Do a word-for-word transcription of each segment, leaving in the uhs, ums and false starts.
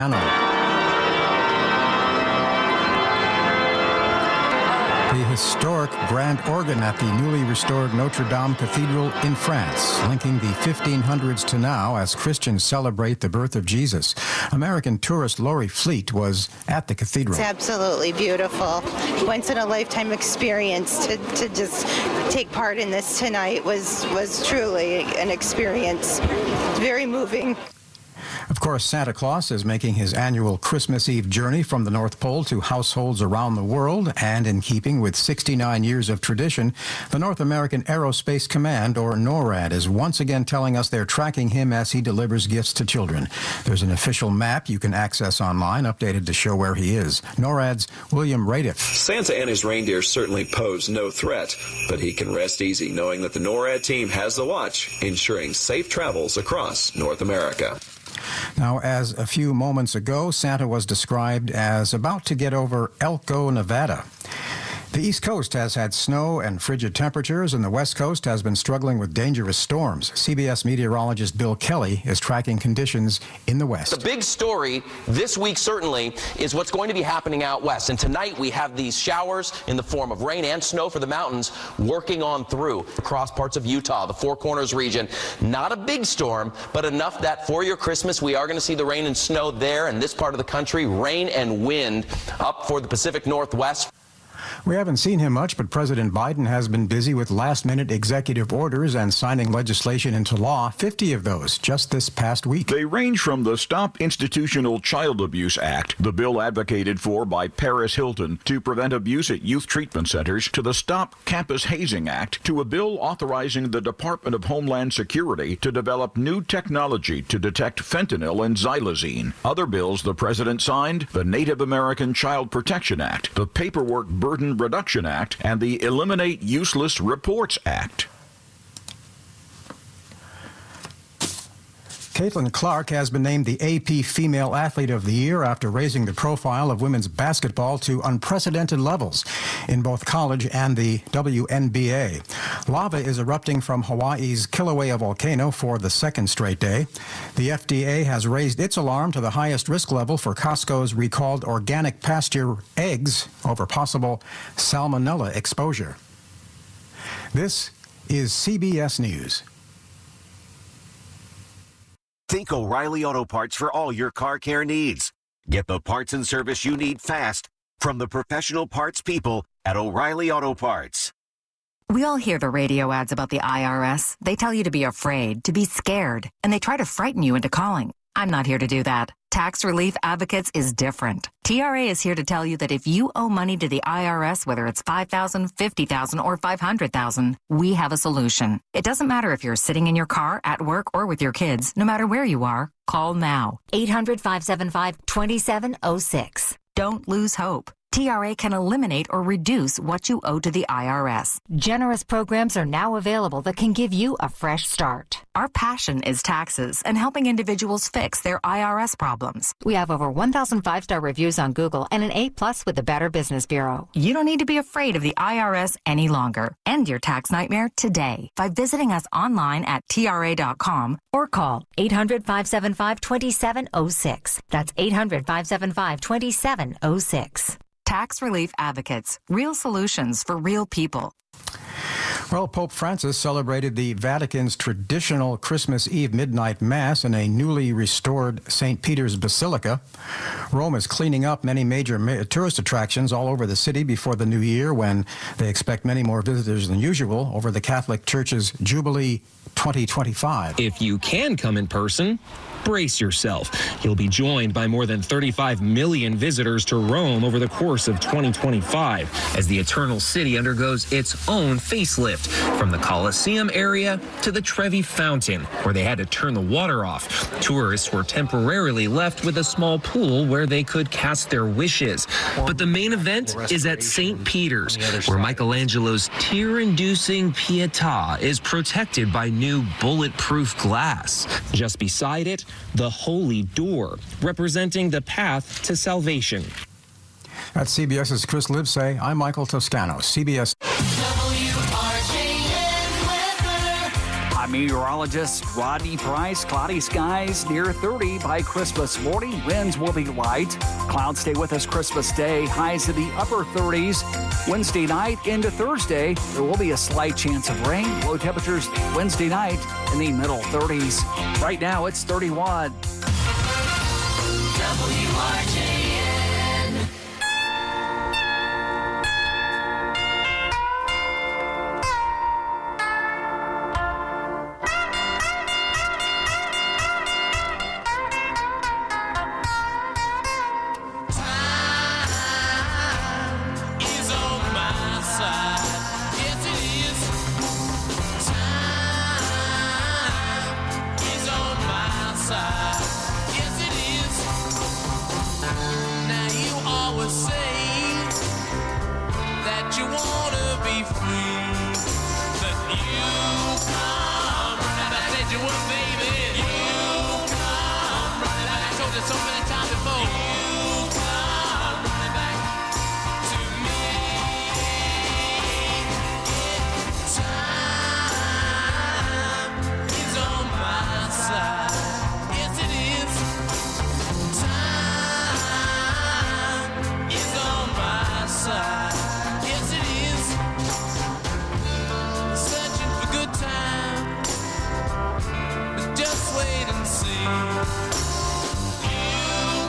The historic grand organ at the newly restored Notre Dame Cathedral in France, linking the fifteen hundreds to now as Christians celebrate the birth of Jesus. American tourist Lori Fleet was at the cathedral. It's absolutely beautiful. Once-in-a-lifetime experience to, to just take part in this tonight was, was truly an experience. It's very moving. Of course, Santa Claus is making his annual Christmas Eve journey from the North Pole to households around the world, and in keeping with sixty-nine years of tradition, the North American Aerospace Command, or NORAD, is once again telling us they're tracking him as he delivers gifts to children. There's an official map you can access online, updated to show where he is. NORAD's William Radiff. Santa and his reindeer certainly pose no threat, but he can rest easy knowing that the NORAD team has the watch, ensuring safe travels across North America. Now, as a few moments ago, Santa was described as about to get over Elko, Nevada. The East Coast has had snow and frigid temperatures, and the West Coast has been struggling with dangerous storms. C B S meteorologist Bill Kelly is tracking conditions in the West. The big story this week certainly is what's going to be happening out west. And tonight we have these showers in the form of rain and snow for the mountains working on through across parts of Utah, the Four Corners region. Not a big storm, but enough that for your Christmas we are going to see the rain and snow there in this part of the country. Rain and wind up for the Pacific Northwest. We haven't seen him much, but President Biden has been busy with last-minute executive orders and signing legislation into law, fifty of those just this past week. They range from the Stop Institutional Child Abuse Act, the bill advocated for by Paris Hilton to prevent abuse at youth treatment centers, to the Stop Campus Hazing Act, to a bill authorizing the Department of Homeland Security to develop new technology to detect fentanyl and xylazine. Other bills the president signed: the Native American Child Protection Act, the Paperwork Burden Reduction Act, and the Eliminate Useless Reports Act. Caitlin Clark has been named the A P Female Athlete of the Year after raising the profile of women's basketball to unprecedented levels in both college and the W N B A. Lava is erupting from Hawaii's Kilauea volcano for the second straight day. The F D A has raised its alarm to the highest risk level for Costco's recalled organic pasture eggs over possible salmonella exposure. This is C B S News. Think O'Reilly Auto Parts for all your car care needs. Get the parts and service you need fast from the professional parts people at O'Reilly Auto Parts. We all hear the radio ads about the I R S. They tell you to be afraid, to be scared, and they try to frighten you into calling. I'm not here to do that. Tax Relief Advocates is different. T R A is here to tell you that if you owe money to the I R S, whether it's five thousand dollars, fifty thousand dollars, or five hundred thousand dollars, we have a solution. It doesn't matter if you're sitting in your car, at work, or with your kids. No matter where you are, call now. eight hundred, five seven five, two seven zero six. Don't lose hope. T R A can eliminate or reduce what you owe to the I R S. Generous programs are now available that can give you a fresh start. Our passion is taxes and helping individuals fix their I R S problems. We have over one thousand five-star reviews on Google and an A plus with the Better Business Bureau. You don't need to be afraid of the I R S any longer. End your tax nightmare today by visiting us online at T R A dot com or call eight hundred, five seven five, two seven zero six. That's eight hundred, five seven five, two seven zero six. Tax Relief Advocates, real solutions for real people. Well, Pope Francis celebrated the Vatican's traditional Christmas Eve midnight mass in a newly restored Saint Peter's Basilica. Rome is cleaning up many major ma- tourist attractions all over the city before the new year, when they expect many more visitors than usual over the Catholic Church's Jubilee twenty twenty-five. If you can come in person, brace yourself. You'll be joined by more than thirty-five million visitors to Rome over the course of twenty twenty-five as the Eternal City undergoes its own facelift, from the Colosseum area to the Trevi Fountain, where they had to turn the water off. Tourists were temporarily left with a small pool where they could cast their wishes. But the main event is at Saint Peter's, where Michelangelo's tear-inducing Pietà is protected by new bulletproof glass. Just beside it, the Holy Door, representing the path to salvation. That's CBS's Chris Livesay. I'm Michael Toscano, C B S. I'm meteorologist Rodney Price. Cloudy skies near thirty by Christmas morning. Winds will be light. Clouds stay with us Christmas Day. Highs in the upper thirties. Wednesday night into Thursday, there will be a slight chance of rain. Low temperatures Wednesday night in the middle thirties. Right now, it's thirty-one. W R J N. Just wait and see. You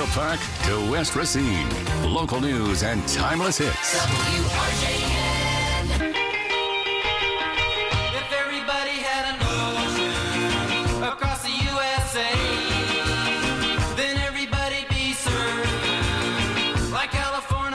Park to West Racine. Local news and timeless hits. W R J N. If everybody had an ocean across the U S A, then everybody'd be served like California.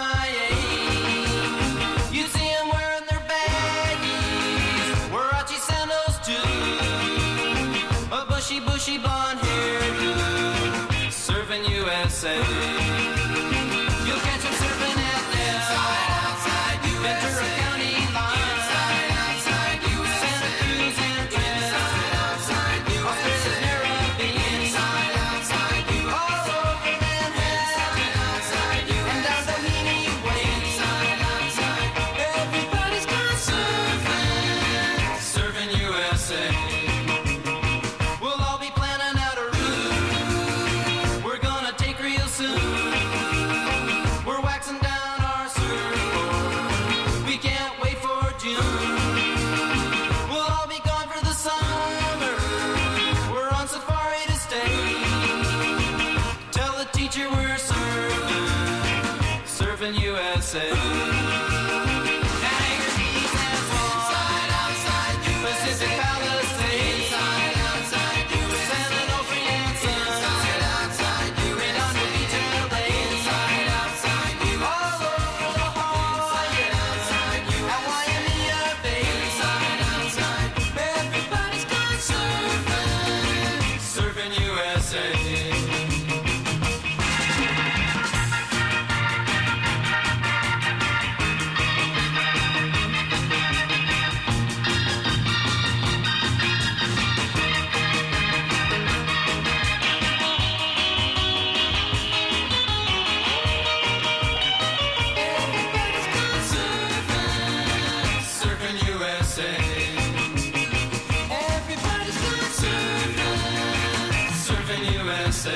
You'd see them wearing their baggies, Warachi sandals too, a bushy, bushy blonde hairdo, serving U S A. You'll catch them serving at Nell, outside Ventura County line, inside, outside U S A. Santa Cruz and Trent, outside U S A. Australia's Narrabeen, inside, outside U S A. All over Manhattan, outside U S A. And down Doheny Way, inside, outside. Everybody's gone surfing, serving U S A. We'll all be planning out a route we're gonna take real soon. We're waxing down our surfboard, we can't wait for June. We'll all be gone for the summer, we're on safari to stay. Tell the teacher we're surfing, surfing U S A. Niagara Beach and Swan, outside U S A. Pacific Palisades, inside, outside U S A. San Onofre and Sun, inside, outside U S A. Redondo Beach and L A, inside, outside U S A. All over La Jolla, outside U S A. At Waimea Bay, inside, outside. Everybody's gone surfing, surfing U S A. Everybody's gone surfing, surfing U S A. Everybody's gone surfing, surfing U S A.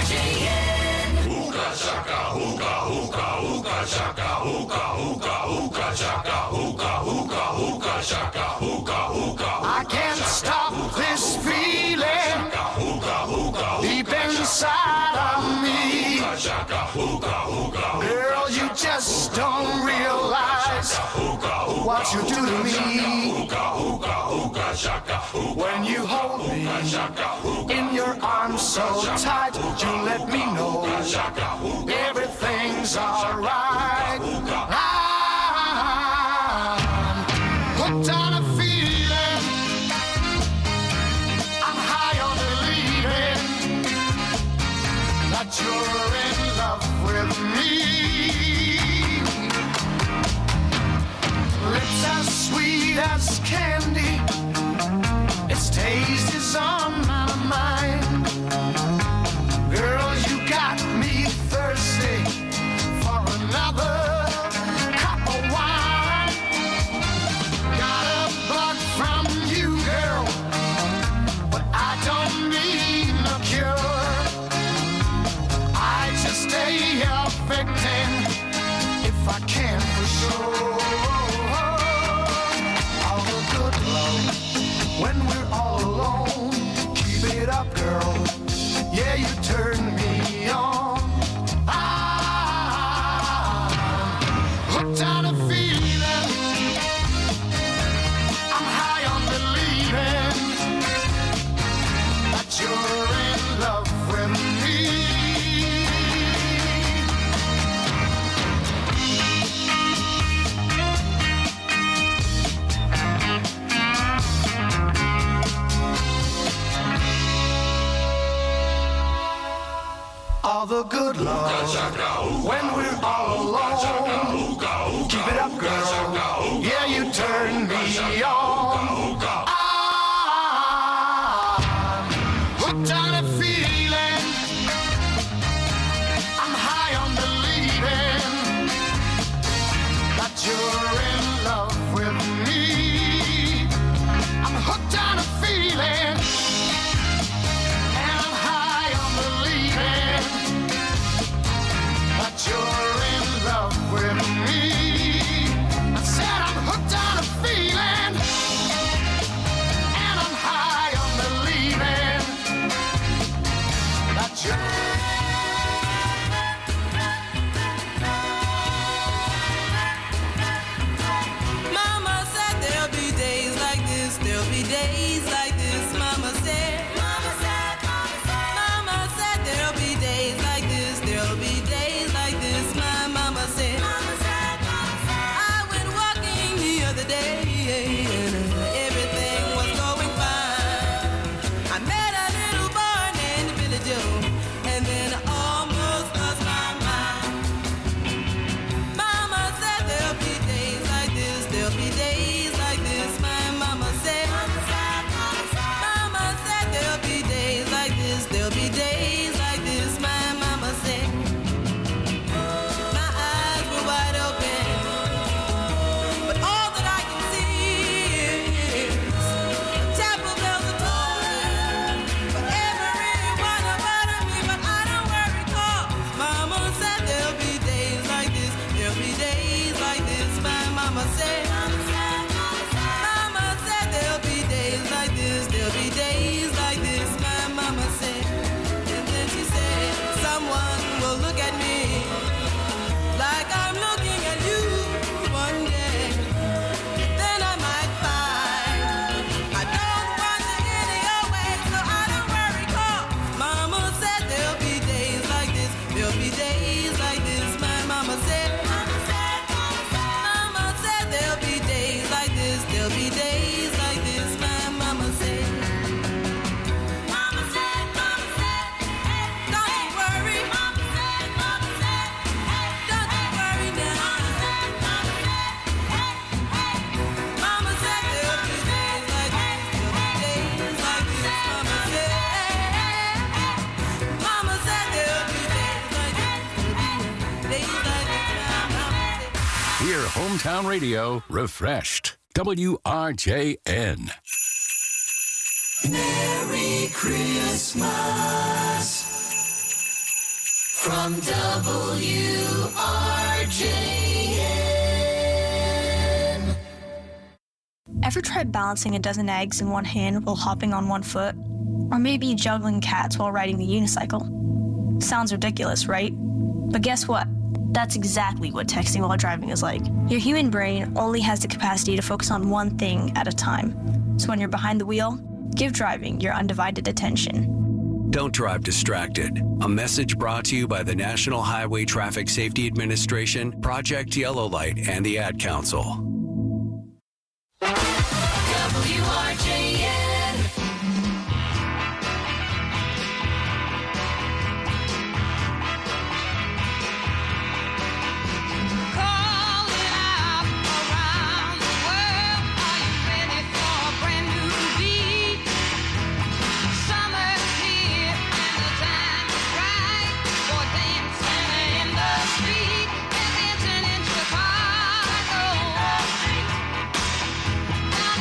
R J N. Hookah chaka, hookah, hookah, hookah chaka, hookah, hookah, hookah chaka, hookah, hookah, hookah chaka, hookah, hookah. I can't stop this feeling deep inside of me. Girl, you just don't realize what you do to me. When you hold me in your arms so tight, you let me know everything's alright. I'm hooked on a feeling, I'm high on believing that you're in love with me. Lips as sweet as candy, its taste is on my mind. Girl, you got me thirsty for another cup of wine. Got a bug from you, girl, but I don't need no cure. I just stay affecting if I can for sure. All the good love when we're all alone. Keep it up, girl. Yeah, you turn me on. I'm hooked on a feeling, I'm high on believing that you're in love with me. All the good love when we're all alone. Keep it up, girl. Yeah, you turn me on. I'm hooked on a feeling, I'm high on believing that you're in love with me. I'm hooked on a feeling, and I'm high on believing that you're in love with me. I said I'm hooked on a feeling, and I'm high on believing that you're. Mama said there'll be days like this, there'll be days like this. Mama said, Mama said, Mama said, Mama said there'll be days like this, there'll be days like this. My mama said, Mama said, Mama said. I went walking the other day and everything was going fine. I met a little boy named Billy Joe, and then I almost lost my mind. Mama said there'll be days like this, there'll be days like this. My mama said, Mama said, Mama said, Mama said there'll be days like this, there'll be days like this. My mama said. My eyes were wide open, but all that I can see is the chapel bells are tolling for everyone about me. But I don't worry, 'cause Mama said there'll be days like this, there'll be days like this. My mama said, Mama said, Mama said there'll be days like this, there'll be days like this. My mama said, and then she said, someone will look at me like I'm looking at you one day. Then I might find I don't want to any your way, so I don't worry, 'cause Mama said there'll be days like this, there'll be days like this. My mama said, Mama said, Mama said there'll be days like this, there'll be days like this. My mama said, Mama said, Mama said, hey, don't you worry. Mama said, Mama said, hey, don't you worry now. Mama said, Mama said, hey, hey. Mama said there'll be days like this, there'll be days like this. Mama said, Mama said there'll be days like this, there'll be days like this. My mama said. Hear Hometown Radio refreshed. W R J N. Merry Christmas. from W R J N. Ever tried balancing a dozen eggs in one hand while hopping on one foot? Or maybe juggling cats while riding the unicycle? Sounds ridiculous, right? But guess what? That's exactly what texting while driving is like. Your human brain only has the capacity to focus on one thing at a time. So when you're behind the wheel, give driving your undivided attention. Don't drive distracted. A message brought to you by the National Highway Traffic Safety Administration, Project Yellow Light, and the Ad Council. W R J N. Now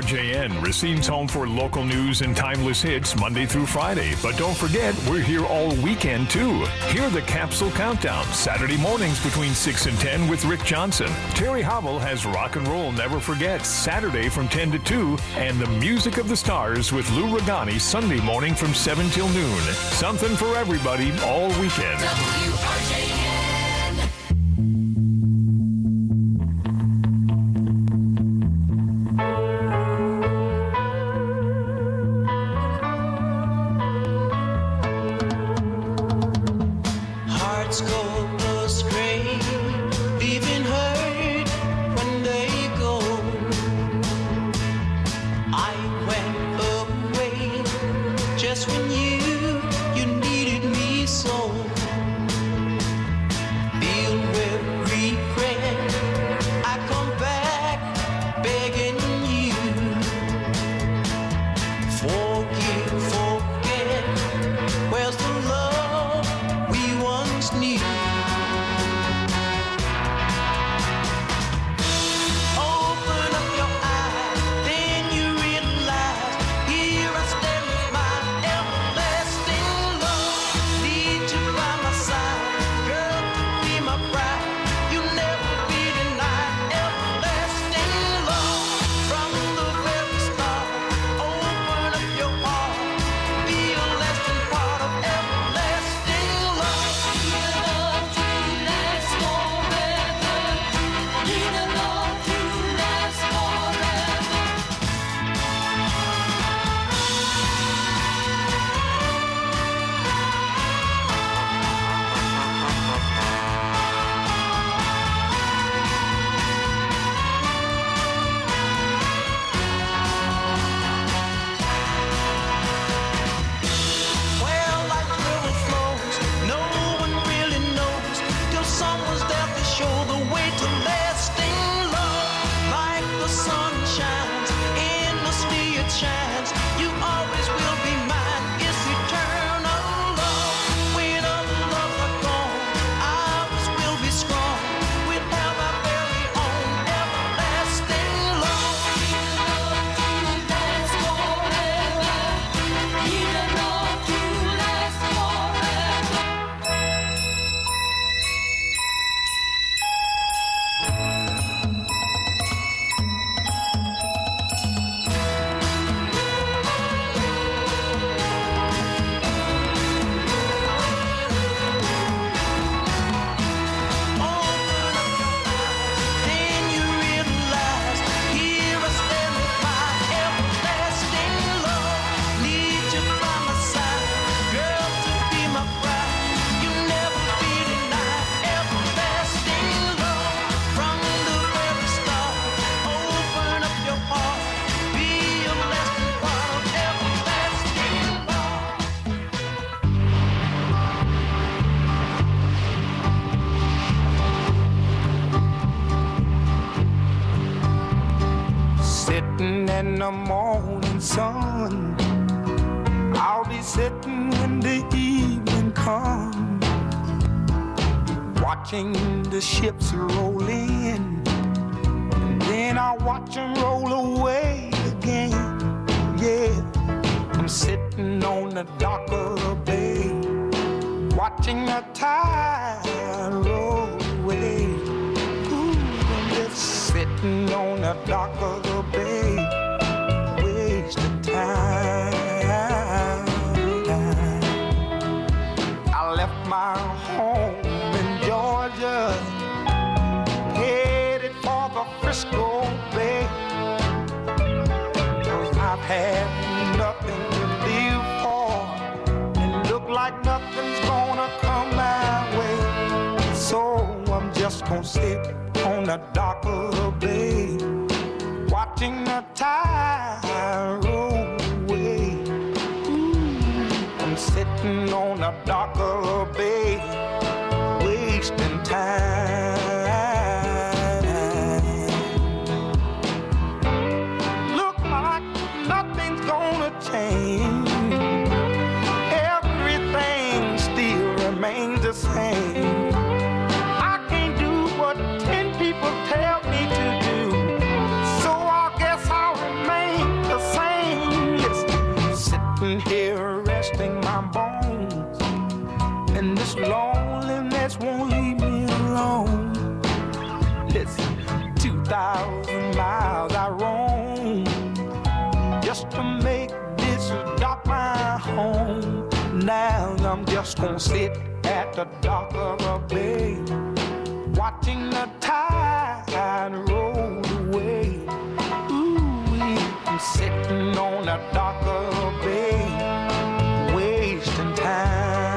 J N, Racine's home for local news and timeless hits Monday through Friday. But don't forget, we're here all weekend too. Hear the Capsule Countdown, Saturday mornings between six and ten with Rick Johnson. Terry Howell has Rock and Roll Never Forgets, Saturday from ten to two, and the Music of the Stars with Lou Regani, Sunday morning from seven till noon. Something for everybody all weekend. W R J N. Hearts go astray, leaving hurt when they go. I went away just when you, you needed me so. Filled with regret, I come back begging you. Forgive, forget, where's the love we once knew? Open up your eyes, then you realize, here I stand with my everlasting love. Need you by my side, girl, be my bride. You never be denied everlasting love. From the very start, open up your heart, be a lasting part of everlasting love. Need a love to last forever. Need a love to last forever. Well, like river flows, no one really knows till someone's there to show the way to lasting love. Like the sun shines, endlessly it shines. You always will be mine. It's eternal love. When other loves are gone, ours will be strong. We'll have our very own everlasting love. Last forever. Need a love to last forever. Then you realize, here I stand with my everlasting love. Need you by my side, girl, to be my bride. You never be denied everlasting love. From the very start, open up your heart, be a lasting part of everlasting love. Sitting in the morning sun, I'll be sitting when the evening comes, watching the ships roll in, and then I'll watch them roll away again. Yeah, I'm sitting on the dock of the bay, watching the tide roll away. Ooh, I'm just sitting on the dock of the bay, wasting time. I left my home in Georgia, headed for the Frisco Bay, 'cause I've had nothing to live for, and look like nothing's gonna come my way. So I'm just gonna sit on the dock of the bay, watching the tide roll away. Ooh, I'm sitting on the dock of the bay, wasting time. Look like nothing's gonna change. Everything still remains the same. I can't do what ten people tell me to do, so I guess I'll remain gonna sit at the dock of a bay, watching the tide roll away. Ooh, I'm sitting on the dock of a bay, wasting time.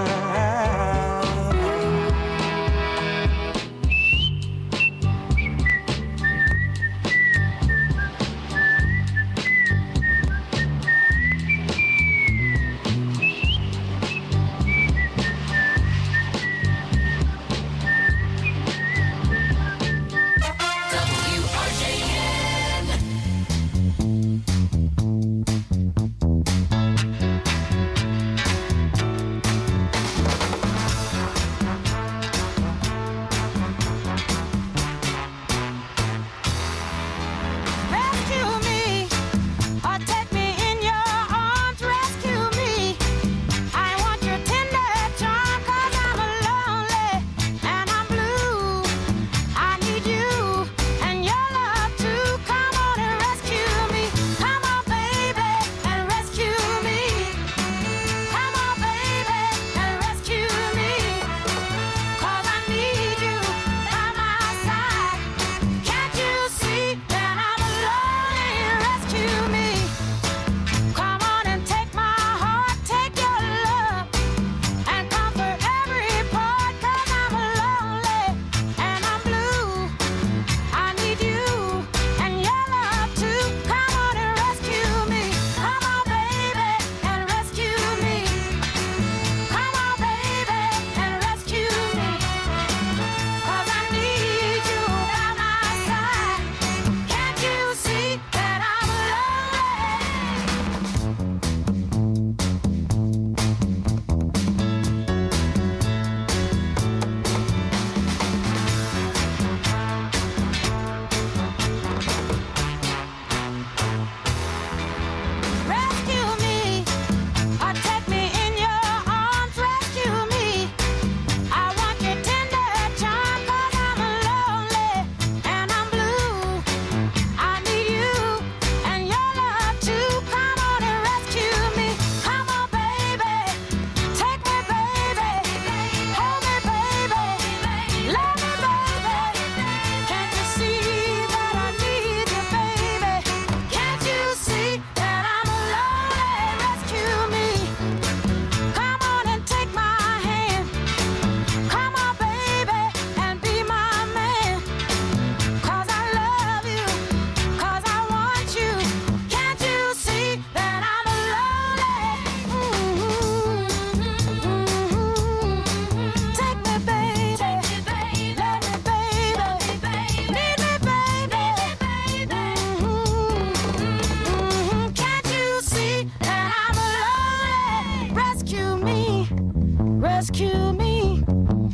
Rescue me.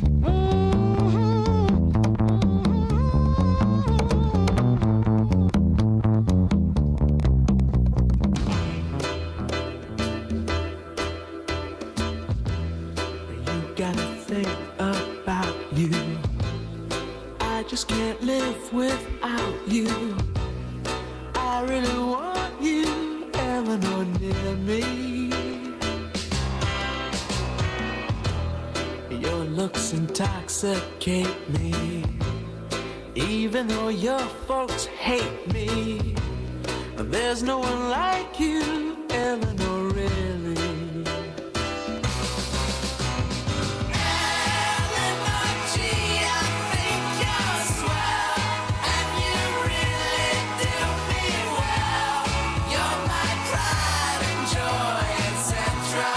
You gotta think about you. I just can't live without you. I really want you, Eleanor, near me. Your looks intoxicate me, even though your folks hate me. There's no one like you, Eleanor, really. Eleanor, gee, I think you're swell, and you really do me well. You're my pride and joy, et cetera.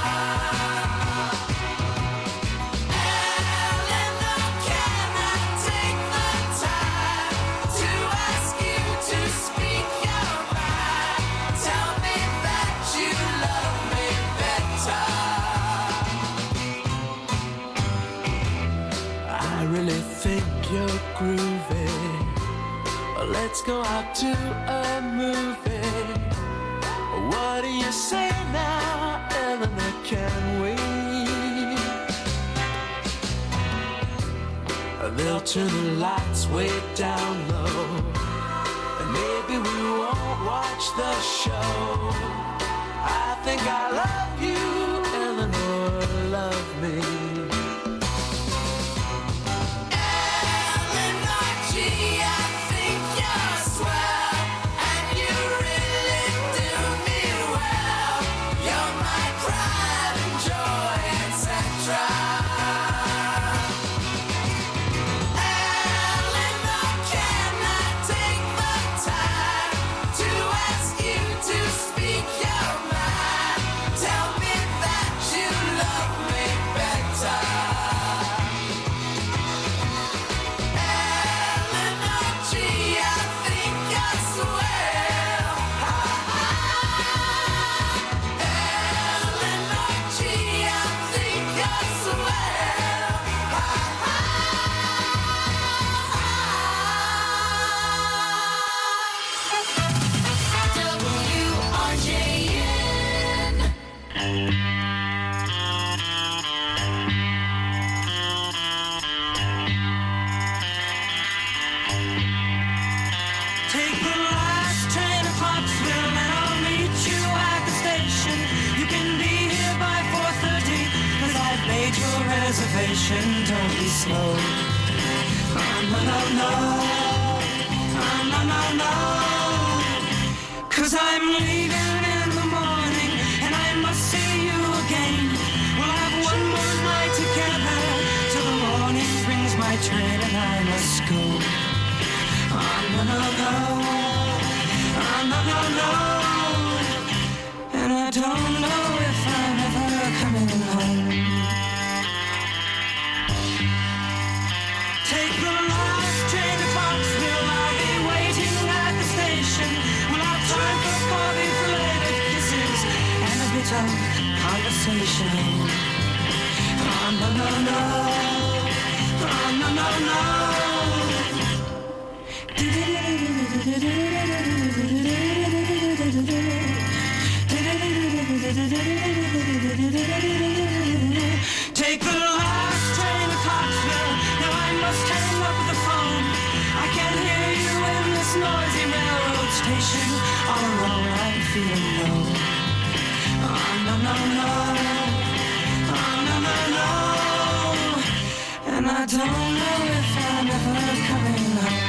You're groovy. Let's go out to a movie. What do you say now, Eleanor? Can we? They'll turn the lights way down low, and maybe we won't watch the show. I think I love you, Eleanor. love me. Don't be slow. Oh, no, no, no. Oh, no, no, no. 'Cause I'm leaving in the morning and I must see you again. We'll have one more night together till the morning brings my train and I must go. Oh, no, no, no. Oh, no, no, no. And I don't know if I'm ever coming home. Take the last train to Foxville. I'll be waiting at the station. We'll have time for coffee, flavoured kisses, and a bit of conversation. Oh, no, no, no. Oh, no, no, no. Take the last train to Clarksville. Now I must hang up the phone. I can't hear you in this noisy railroad station. All alone I'm feeling low. Oh, no, no, no. Oh, no, no, no. And I don't know if I'm ever coming home.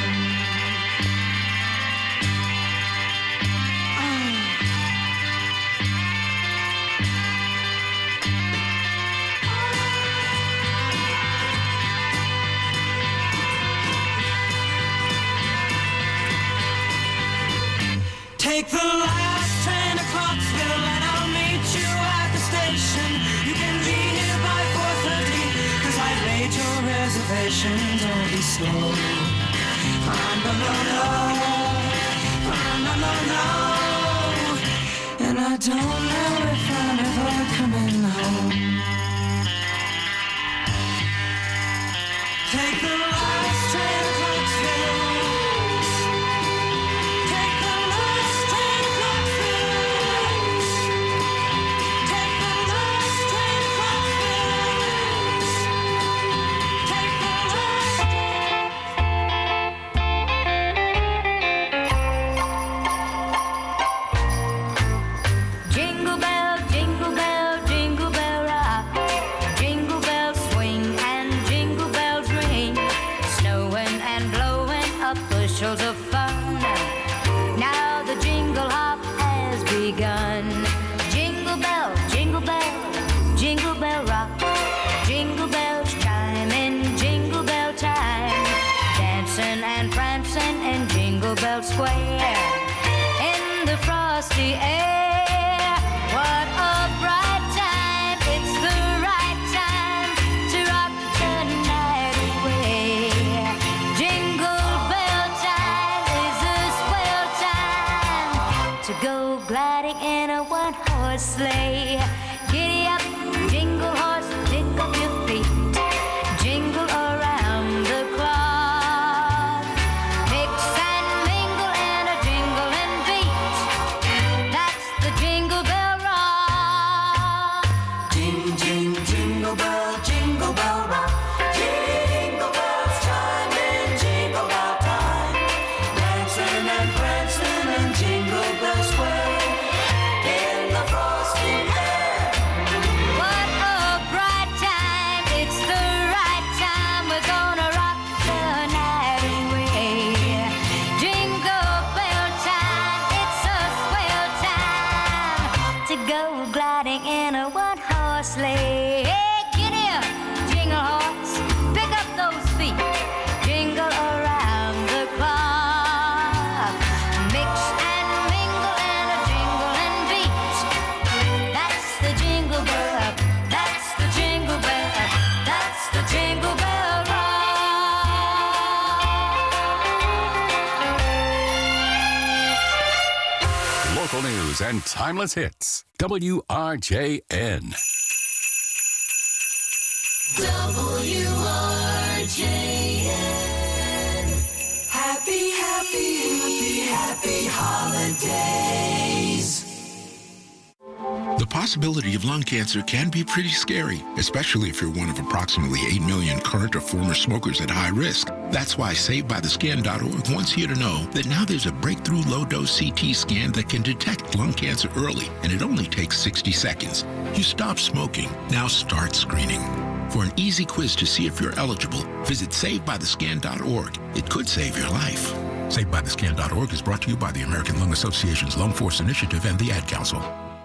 Take the last train to Clarksville and I'll meet you at the station. You can be here by four thirty, 'cause I've made your reservation. Don't be slow. Oh, no, no, no. Oh, no, no, no. And I don't know if I'm ever coming home. Take the last train to Clarksville. Bushels of fun. Now the jingle hop has begun. Jingle bell, jingle bell, jingle bell rock. Jingle bells chime in jingle bell time. Dancing and prancing in Jingle Bell Square. In the frosty air, what a bright time. It's the right time to rock the night away. Jingle bell time is a swell time to go gliding in a one-horse sleigh. Giddy up, jingle horse, pick up your feet. Jingle around the clock. Mix and mingle in a jingling beat. That's the Jingle Bell Rock. Ding, ding, jingle bell, jingle bell rock. Jingle bells chime in jingle bell time. Dancing and prancing in Jingle Bell Square. In the frosty air, sleigh. Hey, giddy up, jingle horse, pick up those feet, jingle around the clock. Mix and mingle and a jingle and beat. That's the jingle bell, that's the jingle bell, that's the jingle bell rock. Local news and timeless hits. W R J N. W R J N. Happy, happy, happy, happy holidays. The possibility of lung cancer can be pretty scary, especially if you're one of approximately eight million current or former smokers at high risk. That's why Saved By The Scan dot org wants you to know that now there's a breakthrough low-dose C T scan that can detect lung cancer early, and it only takes sixty seconds. You stop smoking, now start screening. For an easy quiz to see if you're eligible, visit Saved By The Scan dot org. It could save your life. Saved By The Scan dot org is brought to you by the American Lung Association's Lung Force Initiative and the Ad Council.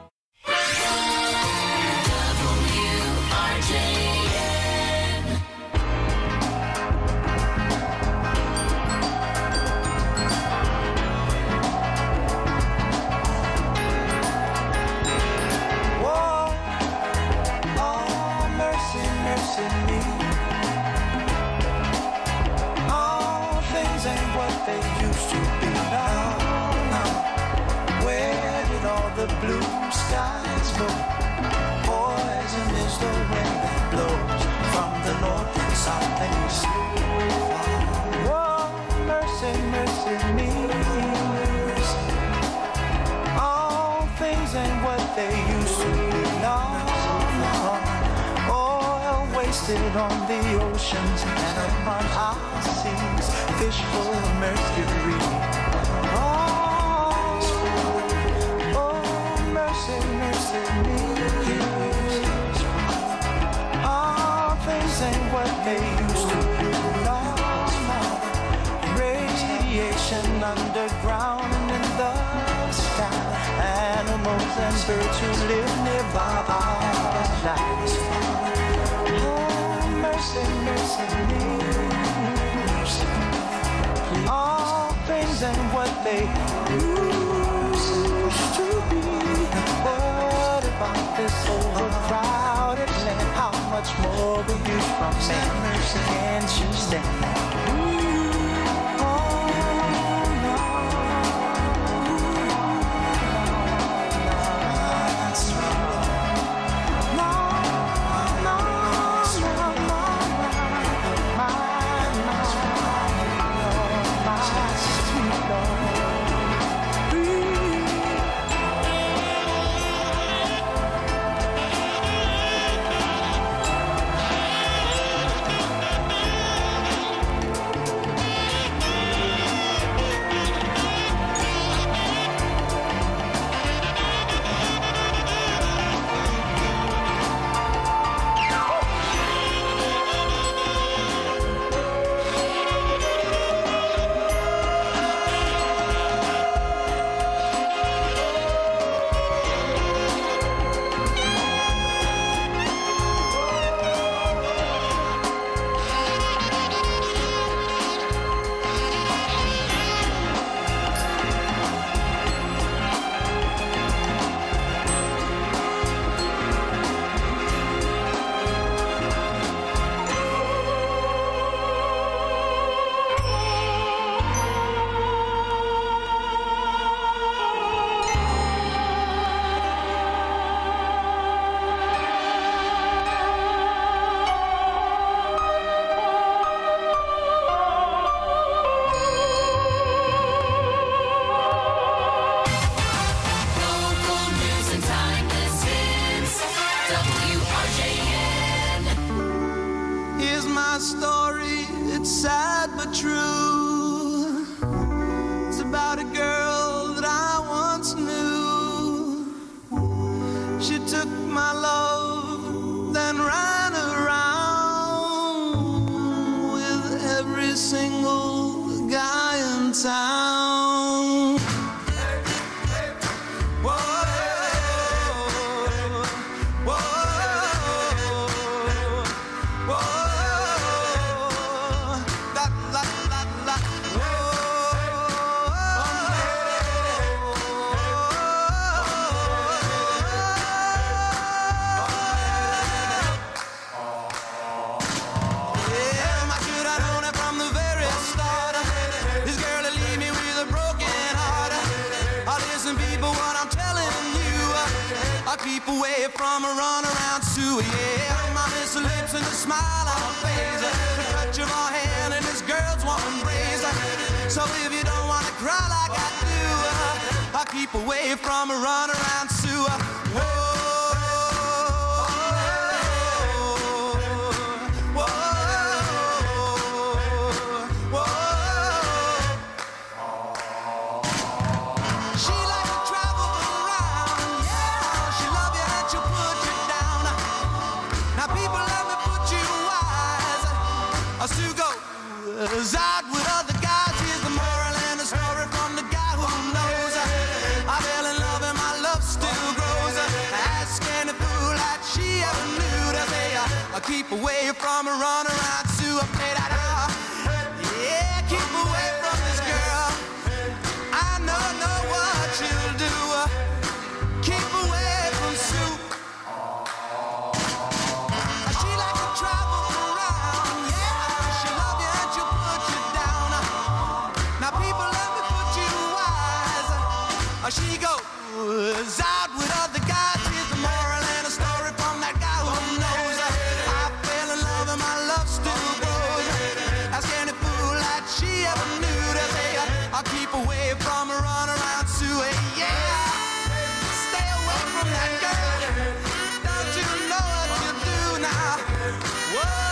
On the oceans and upon our seas, fish full of mercury. Oh, oh, mercy, mercy me. All things ain't what they used to be. No, no. Radiation underground and in the sky. Animals and birds who live nearby our lives. Mercy, mercy me. All things ain't what they used to be. What about this overcrowded land? How much more will you from man? Mercy, can't you stand? Whoa, whoa. keep away from a runaround Sue, yeah. My miss her lips and a smile on her face, the touch of her hand and this girl's warm embrace. So if you don't want to cry like I do, I'll keep away from a runaround Sue. Whoa. Sue goes out with other guys. Here's the moral and the story from the guy who knows. I fell in love and my love still grows. Ask any fool that she ever knew to say, I keep away from a runaround Sue. I play that out. Yeah, keep away from this girl. I know, know what she'll do. Keep away from Sue. She likes to travel around. She goes out with other guys. Here's the moral and a story from that guy who knows. I fell in love and my love still grows. Ask any fool that she ever knew to say, I'll keep away from a runaround Sue. Yeah, stay away from that girl. Don't you know what you do now? Whoa.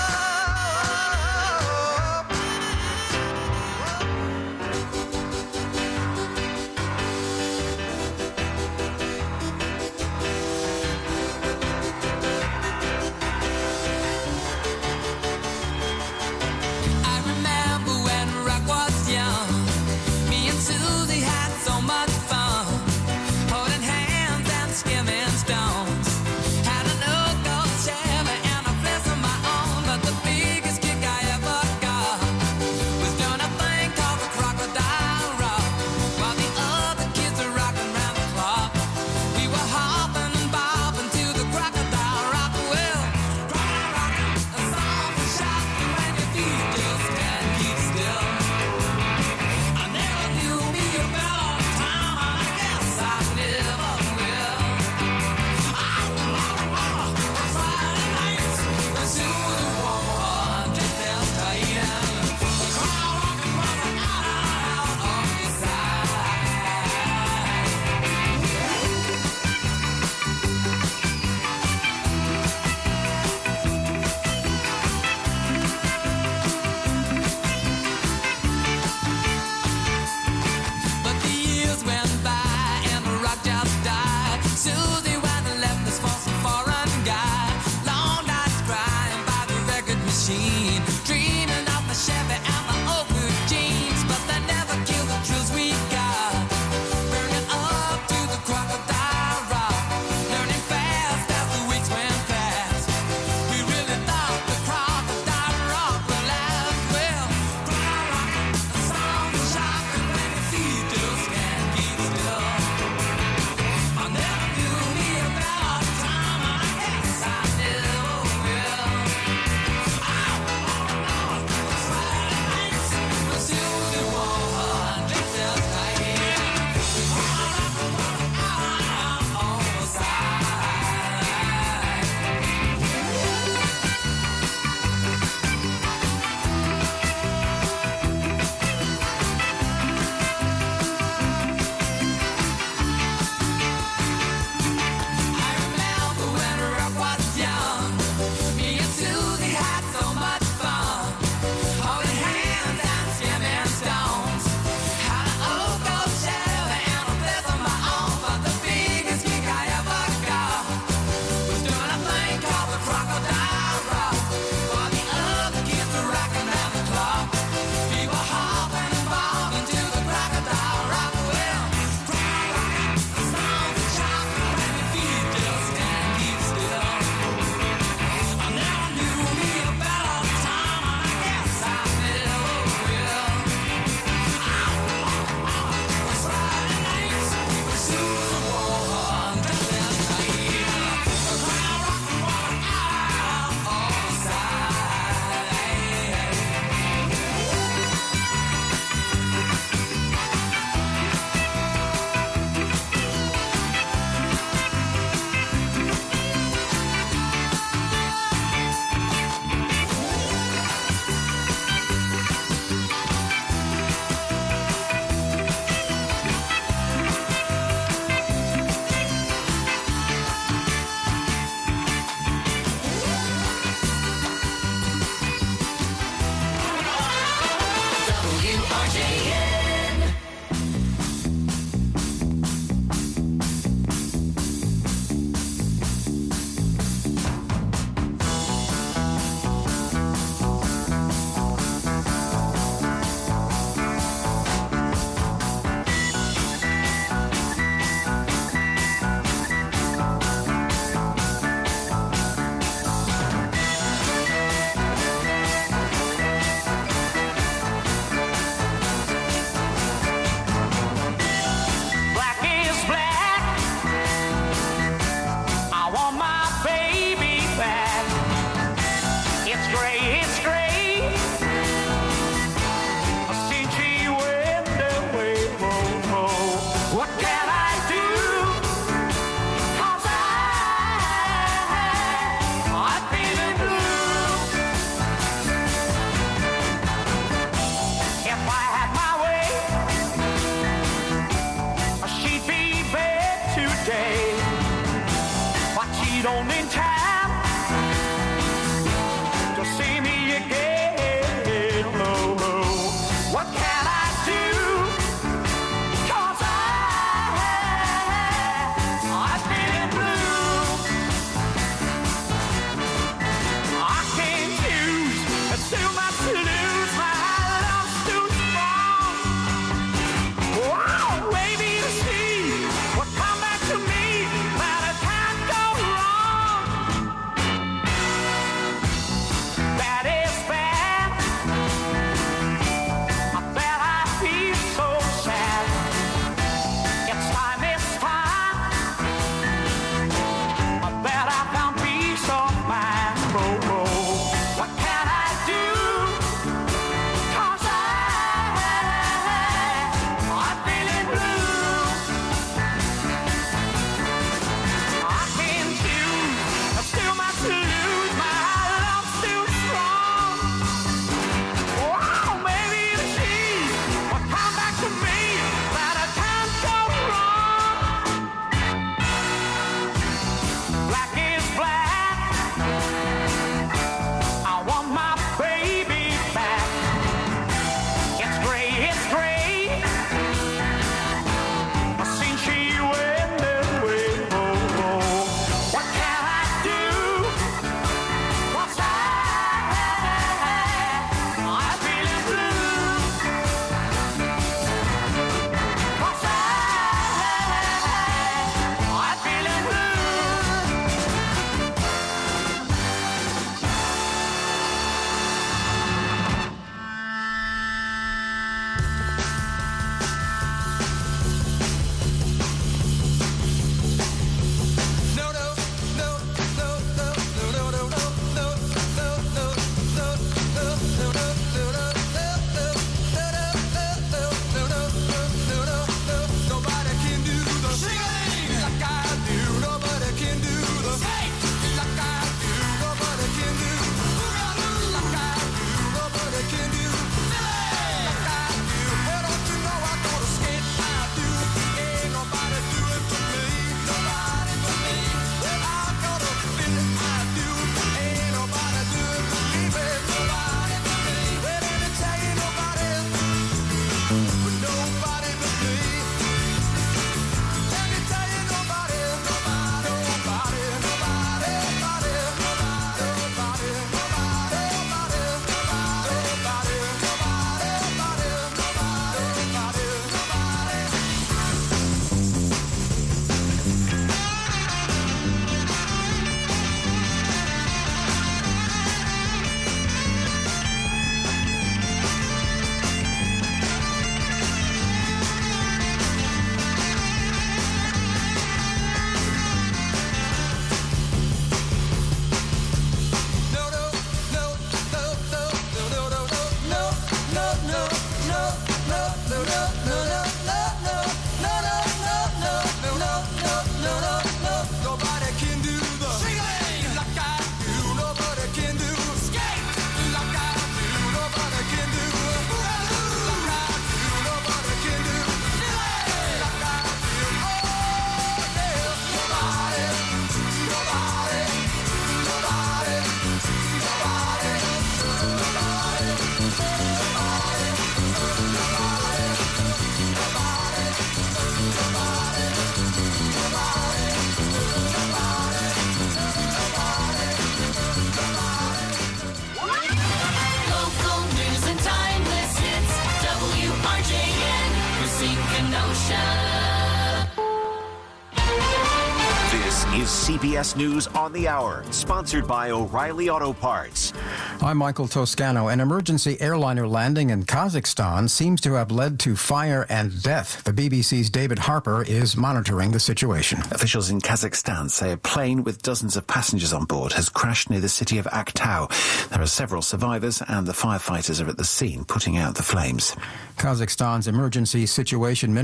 C B S News on the Hour, sponsored by O'Reilly Auto Parts. I'm Michael Toscano. An emergency airliner landing in Kazakhstan seems to have led to fire and death. The B B C's David Harper is monitoring the situation. Officials in Kazakhstan say a plane with dozens of passengers on board has crashed near the city of Aktau. There are several survivors and the firefighters are at the scene putting out the flames. Kazakhstan's emergency situation